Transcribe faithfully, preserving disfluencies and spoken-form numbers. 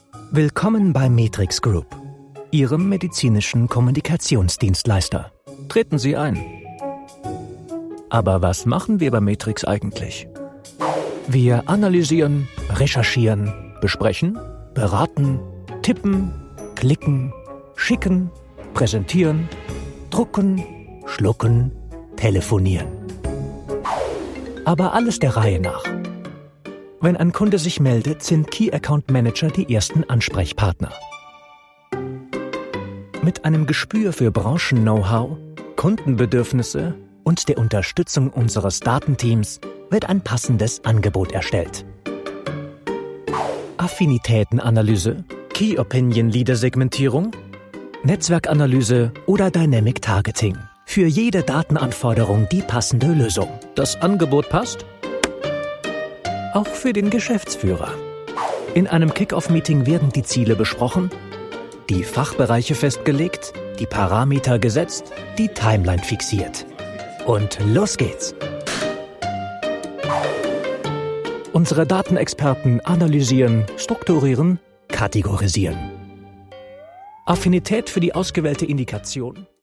Willkommen bei Metrix Group, Ihrem medizinischen Kommunikationsdienstleister. Treten Sie ein. Aber was machen wir bei Metrix eigentlich? Wir analysieren, recherchieren, besprechen, beraten, tippen, klicken, schicken, präsentieren, drucken, schlucken, telefonieren. Aber alles der Reihe nach. Wenn ein Kunde sich meldet, sind Key Account Manager die ersten Ansprechpartner. Mit einem Gespür für Branchen-Know-how, Kundenbedürfnisse und der Unterstützung unseres Datenteams wird ein passendes Angebot erstellt. Affinitätenanalyse, Key Opinion Leader Segmentierung, Netzwerkanalyse oder Dynamic Targeting. Für jede Datenanforderung die passende Lösung. Das Angebot passt? Auch für den Geschäftsführer. In einem Kick-Off-Meeting werden die Ziele besprochen, die Fachbereiche festgelegt, die Parameter gesetzt, die Timeline fixiert. Und los geht's! Unsere Datenexperten analysieren, strukturieren, kategorisieren. Affinität für die ausgewählte Indikation